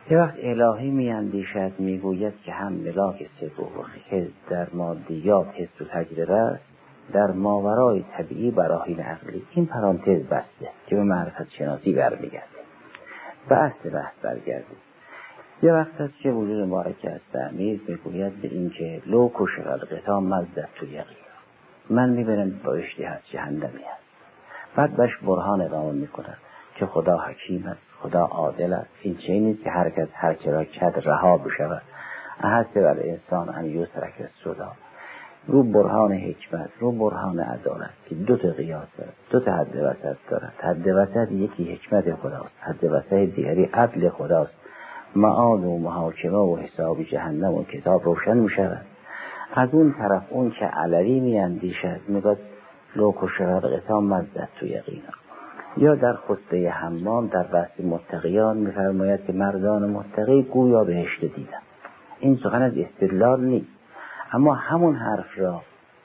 یه وقت الهی میاندیشد میگوید که هم ملاک سبوخی که در مادیات حس و تجربه است، در ماورای طبیعی براهین عقلی. این پرانتز بسته که به معرفت شناسی برمیگرده. به اصل بحث برگردیم. یه وقت هست که وجود مبارک است تعمیر میگوید به این که لو کشف الغطا مزدت تو یقین، من میبینم بایشتی هست، جهنمی هست. بعد بهش برهان اقامه میکنن که خدا حکیم است، خدا عادل است. این چه نیست که هر کس هر چرا کد رها بشود، احسب الانسان ان یترک سدی. رو برهان حکمت، رو برهان عدالت که دو تا قیاس است، دو تا حد وسط دارد. حد وسط یکی حکمت خداست، حد وسط دیگری عدل خداست. معاد و محاکمه و حساب جهنم و کتاب روشن میشود. از اون طرف اون که علوی میاندیشد میگوید لو کشف الغطا مزدت تو یقینا. یا در خطبه حمام در بحث متقیان میفرماید که مردان متقی گویا بهشت دیدن. این سخن از استدلال نیست، اما همون حرف را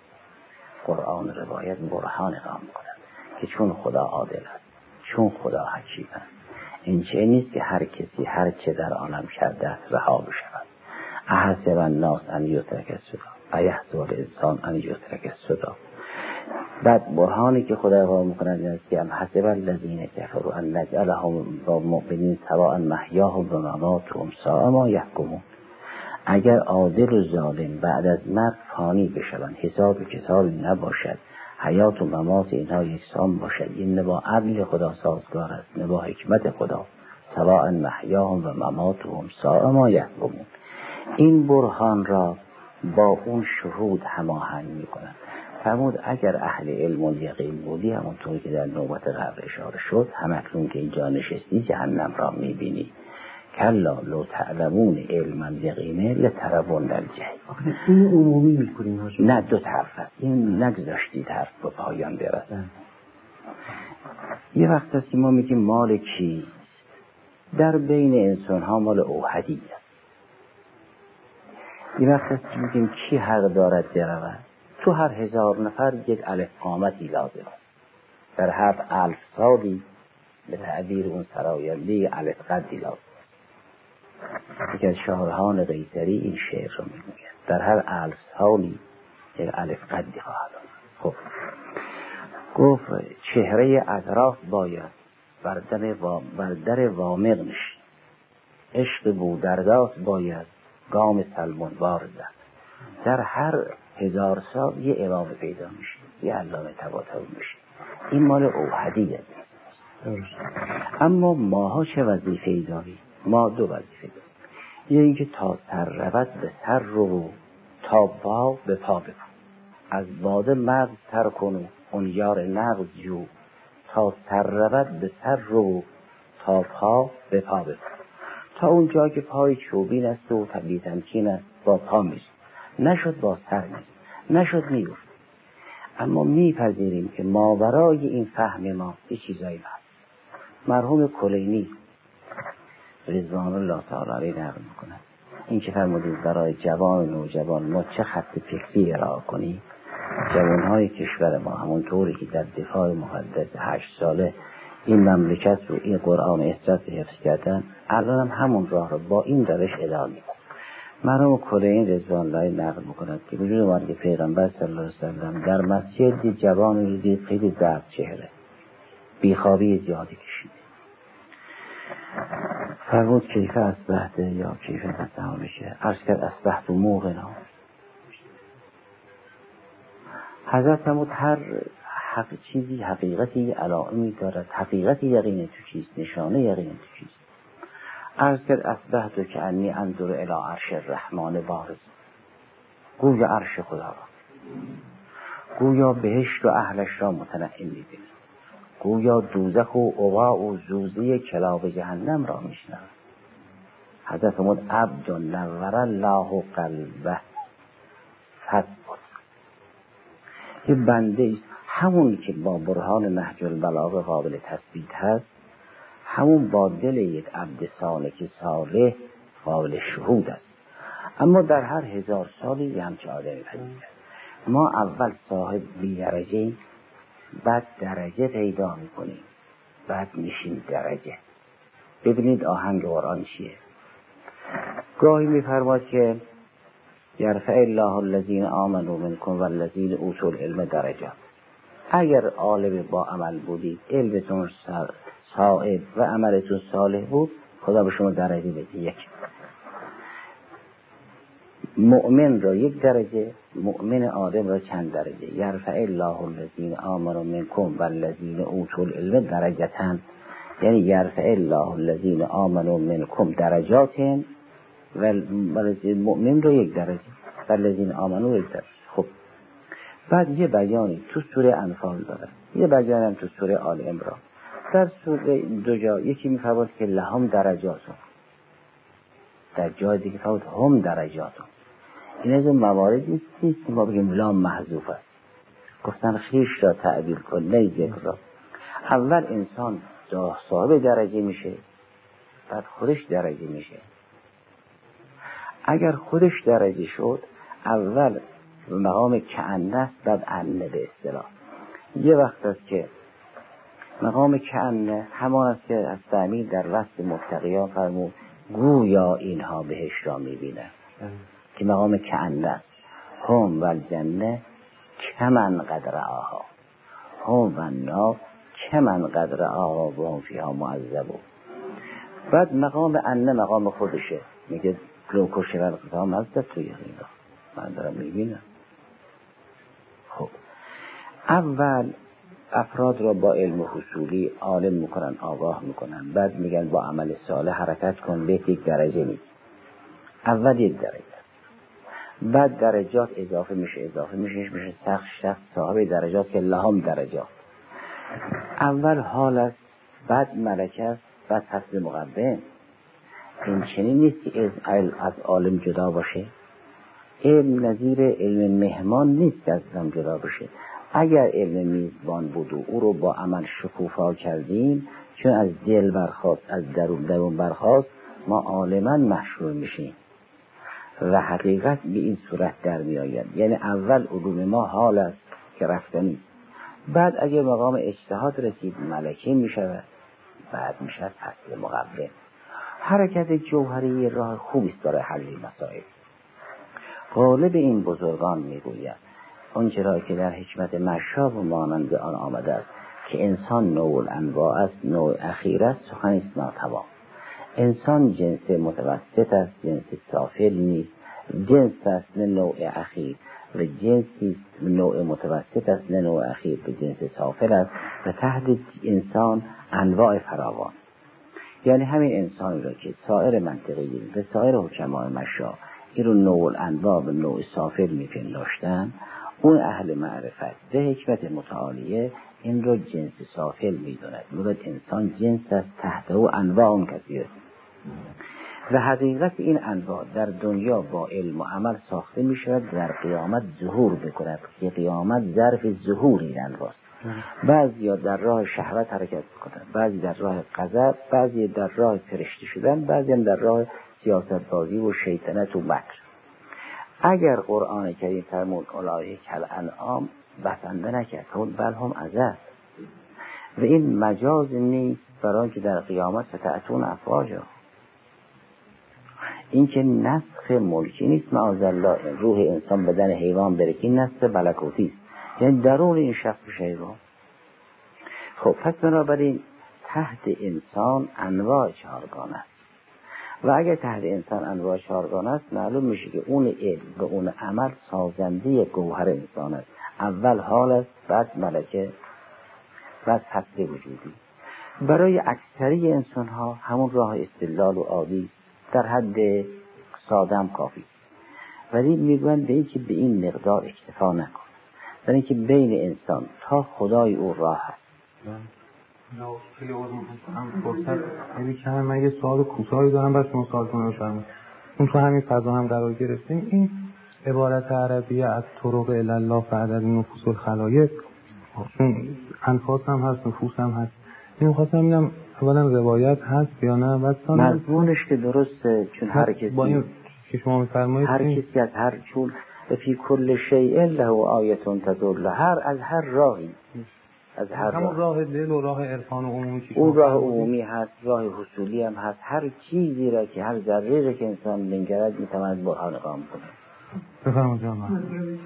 قرآن روایت برهان اقامه می‌کند که چون خدا عادل است، چون خدا حکیم است. این چه نیست که هر کسی هر چه در عالم کرده است رها بشود. احسب الناس ان یترک سدی ایحسب الانسان ان یترک سدی. بعد برهانی که خدا اقامه می‌کند این است که ام حسب الذین کفروا ان نجعلهم مؤمنین سواء محیاهم و مماتهم ساء ما یحکمون. اگر عادل و ظالم بعد از مرگ فانی بشوند، حساب و کتابی نباشد، حیات و ممات اینها یکسان باشد، این نه با عدل خدا سازگار است نه با حکمت خدا. سواء محیاهم و مماتهم ساء ما یحکمون. این برهان را با اون شهود هماهنگ می‌کنند. فرمود اگر اهل علم و یقین بودی، همونطور که در نوبت قبل اشاره شد، همکنون که اینجا نشستی جهنم را می‌بینی. کلا لو تعلمون علما یقینه لترون الجحیم. این عمومی میکنیم حاجی؟ نه، دو طرف است. این نگذاشتید حرف به پایان برسد. یه وقت است که ما میگیم مال کیست؟ در بین انسان ها مال اوحدی است. یه وقت است که میگیم کی حق دارد برود؟ تو هر 1000 نفر یک الف قامتی لازم است. در هر 1000 سالی به تعبیر اون سراینده الف قدی لازم. یکی از شاعران قیصری این شعر رو میگوید در هر 1000 سالی یک الف قدی خواهد آمد. خب گفت چهره اطراف باید بر در وامق نشین، عشق بودرداد باید گام سلمان بار زد. در هر 1000 سال یه امام پیدا میشه، یه علامه طباطبایی میشه. این مال اوحدی است. اما ماها چه وظیفه‌ای داریم؟ ما دو وظیفه داریم. یه اینکه تا سر رود به سر رو، تا پا به پا بکن. از باده مغز تر کنو اون یار نغز جو. تا سر رود به سر رو، تا پا به پا بکن. تا اون جا که پای چوبین است و طبیعی تمکین است با پا میشه، نشد با سر میشه، نشد میگفت. اما میپذیریم که ماورای این فهم ما یه چیزایی هست. مرحوم کلینی رضوان الله تعالی علیه نقل میکنه این که فرمودید برای جوان و نوجوان ما چه خط فکری ارائه کنیم. جوانهای کشور ما همونطوری که در دفاع مقدس 8 ساله این مملکت رو این قرآن احساس حفظ کردن، الان هم همون راه رو با این روش ادامه میدن. مرحوم کلینی رضوان الله نقل میکند که وجود مرگ پیغمبر صلی الله علیه وسلم در مسجد دید جوان رو دید خیلی زرد چهره، بیخوابی زیادی کشیده. فرمود کیف اصبحت یا کیف قسمه بشه، عرض کرد اصبحت و موقنا. حضرت فرمود هر چیزی حقیقتی علائمی دارد، حقیقتی یقین تو چیست، نشانه یقین تو چیست. عرض کرد اصبحت که انی انظر الی عرش الرحمن بارز. گویا عرش خدا را، گویا بهشت و اهلش را متنعم می‌بینم، گویا دوزخ و عقا و زوزه کلاب جهنم را میشنم. حضرت فرمود عبد نور الله قلبه فثبت. یه بنده همون که با برهان نهج البلاغه قابل تثبیت هست، همون با دل یک عبد سالک صالح قابل شهود است. اما در هر 1000 سالی یه همچه آدمی پدید. ما اول صاحب بی‌درجه، بعد درجه پیدا میکنیم، بعد میشیم درجه. ببینید آهنگ قرآن چیه؟ گاهی می‌فرماد که یرفع الله الذین آمنوا منکم والذین اوتوا العلم درجات. اگر عالم با عمل بودید، علمتون صائب و عملتون صالح بود، خدا به شما درجه بده. یک مؤمن را یک درجه، مؤمن آدم را چند درجه. یرفع الله الذین آمنوا منکم والذین اوتوا العلم درجتان، یعنی یرفع الله الذین آمنوا منکم درجات و مؤمن را یک درجه، والذین آمنوا یک درجه. خب بعد یه بیانی تو سوره انفال داره، یه بیانی هم تو سوره آل عمران. در سوره دو جا یکی میفرماد که لهم درجاتون، در جای دیگه فرمود هم درجاتون. این از اون مواردی نیست که ما بگیم لام محذوف است. گفتن خیش را تعبیر کن، نه ذکر را. اول انسان صاحب درجه میشه، بعد خودش درجه میشه. اگر خودش درجه شد، اول مقام کأنه است، بعد انه به اصطلاح. یه وقت است که مقام کأنه همان است که از تعمیر در وصف متقیان فرمود گویا اینها بهش را میبینن، که مقام کأنه است. هم و الجنه کمن قدر آها، هم و النار کمن قدر آها و هم فیها معذبون. بعد مقام انه مقام خودشه، میگه لوکو شبر قطعام ازد توی غیره، من دارم میبینم. خب اول افراد را با علم حصولی عالم میکنن، آگاه میکنن، بعد میگن با عمل صالح حرکت کن، به یک درجه میگی. اول یک درجه، بعد درجات اضافه میشه شخص صاحب درجات که لهم درجات. اول حال است، بعد ملکه است، بعد حسب مقدم. این چنین نیست که از عالم جدا باشه. علم نظیر علم مهمان نیست که از هم جدا باشه. اگر علم میزبان بود و او رو با عمل شکوفا کردیم، چون از دل برخواست، از درون برخواست، ما عالما محشور میشیم و حقیقت به این صورت در می آید. یعنی اول علوم ما حال است که رفتنی، بعد اگر مقام اجتهاد رسید ملکه می شود، بعد می شود فصل مقبل. حرکت جوهری راه خوبی است برای حل مسائل. غالب این بزرگان می گوید آنچه را که در حکمت مشاب و مانند آن آمده است که انسان نوع الانواع است، نوع اخیر است، سخن است ناتوان. انسان جنس متوسط است، جنس سافل نیست. جنس است نه نوع اخیر و جنسی نوع متوسط است نه نوع اخیر به جنس سافل است و تحت انسان انواع فراوان. یعنی همین انسان را که سایر منطقیین و سایر حکمای مشا این رو نوع الانواع و نوع سافل میپنداشتن، اون اهل معرفت و حکمت متعالیه این رو جنس سافل میدوند. مراد انسان جنس است تحت او انواع کثیر و حقیقت این انواع در دنیا با علم و عمل ساخته می شود، در قیامت ظهور بکند که قیامت ظرف ظهور این انواست. بعضی در راه شهوت حرکت بکنند، بعضی در راه غضب، بعضی در راه فرشته شدن، بعضی هم در راه سیاست بازی و شیطنت و مکر. اگر قرآن کریم فرمود اولئک کالانعام بسنده نکرد، بل هم اضل، و این مجاز نیست برای که در قیامت ستأتون افواجا. این که نسخ ملکی نیست، معاذالله روح انسان بدن حیوان بره، این نسخ ملکوتی است، یعنی درون این شخص حیوان. خب پس بنابراین تحت انسان انواع چهارگانه است و اگر تحت انسان انواع چهارگانه است، معلوم میشه که اون علم و اون عمل سازنده گوهر انسان است. اول حال است، بعد ملکه، بعد فصل وجودی. برای اکثری انسان ها همون راه استدلال و عادی در حد سادم کافی است، ولی میگویند به این که به این مقدار اکتفا نکن، برای اینکه بین انسان تا خدای او راه هست. خیلی هم فرصت نمی‌کنم. من یه سوال کوتاهی دارم بعد شما سوال کنم بفرمایید. اون تو همین فضا هم قرار گرفتیم. این عبارت عربیه از طرق الی الله فعدد نفوس الخلایق، چون انفاس هم هست، نفوس هم هست، این خواستم ببینم اولا روایت هست یا نه؟ بعد مضمونش که درسته، چون هر کسی با این که شما می‌فرمایید هر کسی از هر چون فی کل شیء له آیه تدل، هر از هر راهی از هر همون راه دل و راه عرفان عمومی که اون راه عمومی هست، راه حصولی هم هست. هر چیزی را که هر ذره را که انسان بنگرد میتواند برهان اقام کنه. بفرمایید جناب.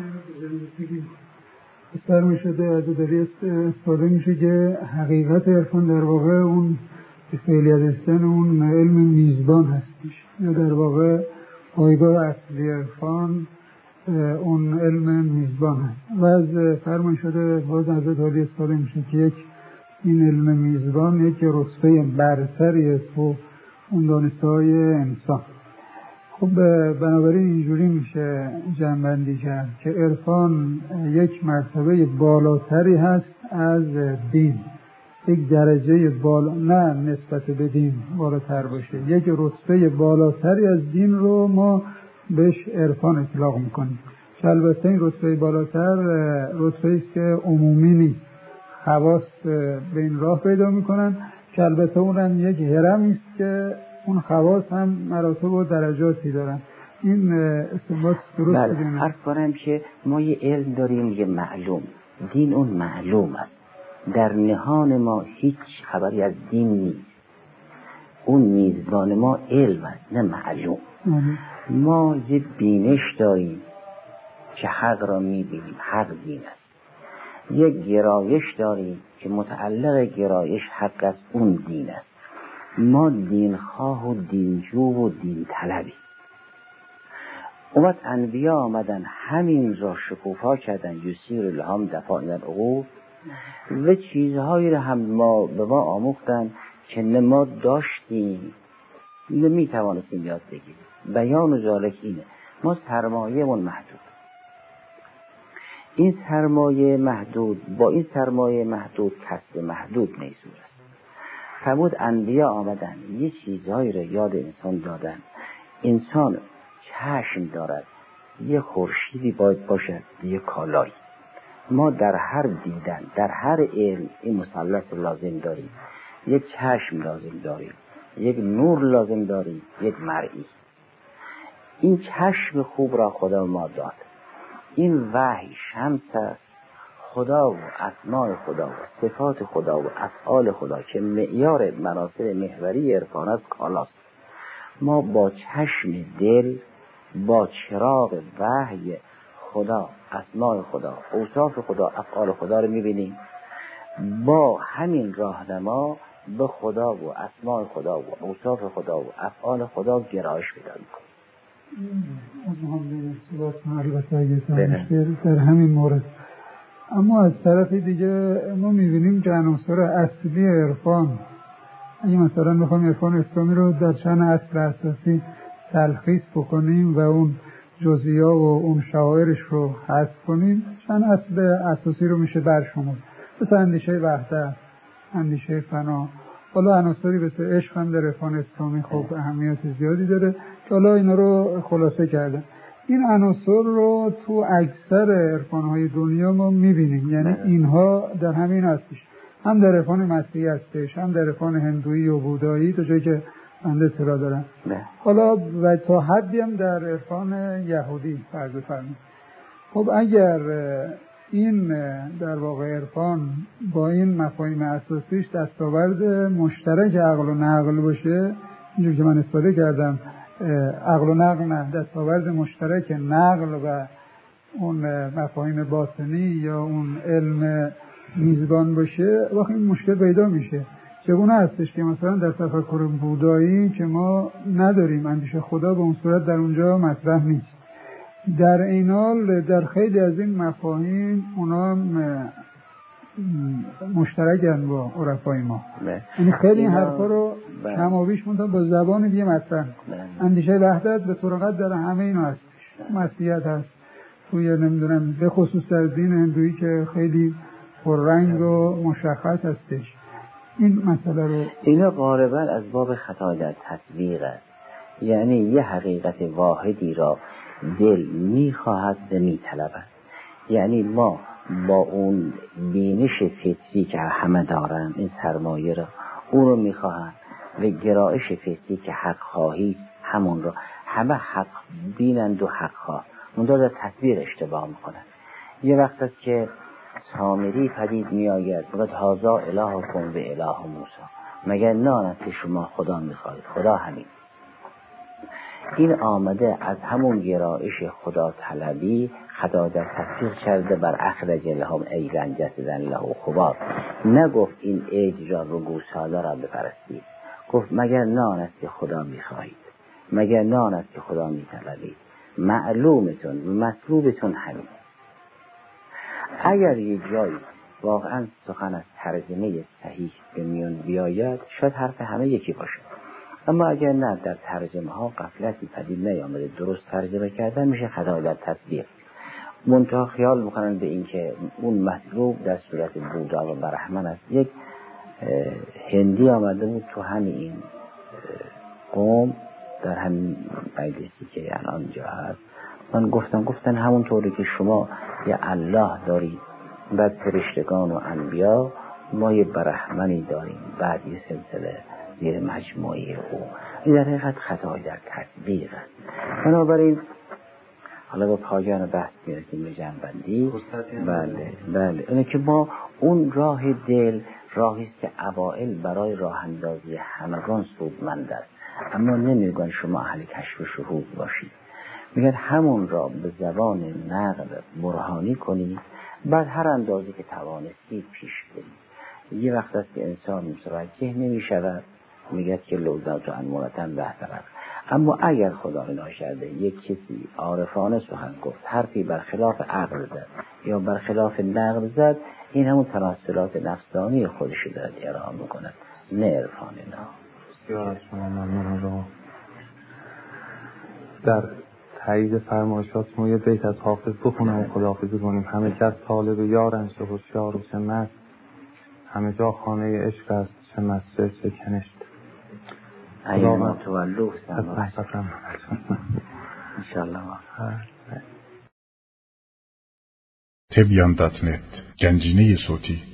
استفاده شده از داری استفاده میشه که حقیقت عرفان در واقع اون فعلیت هستن اون علم میزبان هستش، یا در واقع پایگاه اصلی عرفان اون علم میزبان هست. و از فرمان شده باز از داری استفاده میشه که یک این علم میزبان یک رتبه برتریه تو اون دانش‌های انسان. خب بنابراین اینجوری میشه جمع‌بندی کرد که عرفان یک مرتبه بالاتری هست از دین، یک درجه بالا، نه نسبت به دین بالاتر باشه، یک رتبه بالاتری از دین رو ما بهش عرفان اطلاق میکنیم. که البته این رتبه بالاتر رتبه است که عمومی نیست، خواص به این راه پیدا میکنن که البته اونم یک هرمی است که اون خواص هم مراتب و درجاتی دارن. این استنباط درست بله. عرض کنم که ما یه علم داریم یه معلوم، دین اون معلوم است. در نهان ما هیچ خبری از دین نیست. اون میزبان ما علم است نه معلوم. ما یه بینش داریم که حق را میبینیم، حق دین است. یک گرایش داریم که متعلق گرایش حق است، اون دین است. ما دینخواه و دینجو و دین طلبی. اومد انبیا آمدن همین را شکوفا کردن، یسیر لهم دفاعن العقول، و چیزهایی را هم به ما آموختن که نه ما داشتیم نمیتوانستیم یاد بگیریم. بیان و ذالک اینه، ما سرمایه‌مون محدود. این سرمایه محدود با این سرمایه محدود کسب محدود میسور است. فرمود انبیا آمدن یه چیزهایی را یاد انسان دادن. انسان چشم دارد، یه خورشیدی باید باشد، یه کالایی. ما در هر دیدن، در هر علم این مثلث لازم داریم. یک چشم لازم داریم، یک نور لازم داریم، یک مرئی. این چشم خوب را خدا ما داد. این وحی شمس است، خدا و اسماء خدا و صفات خدا و افعال خدا که معیار مناصب محوری عرفان است کالاست. ما با چشم دل، با چراغ وحی خدا، اسماء خدا، اوصاف خدا، افعال خدا رو میبینیم. با همین راهنما به خدا و اسماء خدا و اوصاف خدا و افعال خدا گرایش پیدا میکنیم. در همین مورد اما از طرف دیگه ما میبینیم که عناصر اصلی عرفان، اگه مثلا بخوایم عرفان اسلامی رو در چند اصل اساسی تلخیص بکنیم و اون جزئیات و اون شعائرش رو حذف کنیم، چند اصل اساسی رو میشه برشمرد. مثل اندیشه وحدت، اندیشه فنا، حالا عناصری مثل عشق هم در عرفان اسلامی خب اهمیت زیادی داره که حالا اینا رو خلاصه کردن. این عناصر رو تو اکثر عرفان‌های دنیا ما می‌بینیم، یعنی اینها در همین هستش، هم در عرفان مسیحی هستش، هم در عرفان هندویی و بودایی، تا جایی که بنده اطلاع دارم. حالا و تا حدی هم در عرفان یهودی فرض بفرمایید. خب اگر این در واقع عرفان با این مفاهیم اساسیش دستاورد مشترک عقل و نقل باشه، اینجور که من استفاده کردم، عقل و نقل نه، دستاورد مشترک نقل و اون مفاهیم باطنی یا اون علم میزبان باشه، وقتی این مشکل پیدا میشه. چگونه هستش که مثلا در تفکر بودایی که ما نداریم، اندیشه خدا به اون صورت در اونجا مطرح نیست. در این حال در خیلی از این مفاهیم اونا مشترکن با عرفای ما. یعنی خیلی این حرفا رو کمابیش منتها با زبان دیگه مطرح. اندیشه وحدت به طرقت در همه اینا هست. مسیحیت هست، توی نمیدونم به خصوص در دین هندویی که خیلی پررنگ و مشخص هستش. این مسئله رو اینا غالبا از باب خطا در تطبیق است. یعنی یه حقیقت واحدی را دل میخواهد و میطلبد. یعنی ما با اون بینش فطری که همه دارن، این سرمایه را اون رو میخواهن و گرایش فطری که حق خواهی همون رو همه حق بینند و حق خواه، اون در تطبیق اشتباه میکنن. یه وقت است که سامری پدید می آید میگه هذا الهکم و اله موسی، مگر نان است که شما خدا میخواهید؟ خدا همین. این آمده از همون گرایش خدا طلبی خدا در تطبیق کرده بر اخرج لهم ایران جسدن له خوار. نگفت این اجرا رو گوسالا را بپرستید، گفت مگر نان است که خدا میخواهید، مگر نان است که خدا میطلبید، معلومتون مطلوبتون همین. اگر یه جایی واقعا سخن از ترجمه صحیح به میون بیاید شاید حرف همه یکی باشه، اما اگر نه در ترجمه ها غفلتی پدید نیامده درست ترجمه کردن میشه خطا در تطبیق. منتها خیال میکنن به این که اون مطلوب در صورت بودا و برهمن است. یک هندی آمده بود تو همین قوم در همین مجلسی که الان جا هست، من گفتن همونطوری که شما یه الله دارید بعد فرشتگان و انبیا، ما یه برهمنی داریم بعد یه سلسله زیر مجموعه او. این در حقیقت خطای در تطبیق است. بنابراین حالا با پایان بحث میرسیم به جنبندی. بله اینه که ما اون راه دل راهی است که اوائل برای راه اندازی همگان سودمند است، اما نمیگن شما اهل کشف و شهود باشید، میگن همون را به زبان نقل برهانی کنید، بعد هر اندازی که توانستید پیش برید. یه وقت است که انسان متوجه نمیشود، میگه که لوزات و انمونتن بهتر. اما اگر خدا ناشرده یک کسی عارفانه سخن گفت، حرفی برخلاف عقل زد یا برخلاف نقل زد، این همون تناسلات نفسانی خودش دارد ارائه میکند، نه عرفان. نه بسیار از شما ممنون. در تایید فرمایشات ما یه بیت از حافظ بخونم و خداحافظی کنیم. همه کس طالب یارند چه هوشیار و چه مست، همه جا خانه عشق است چه مسجد چه کنشت. ایما تولو انشاءالله. تبیان.net گنجینه صوتی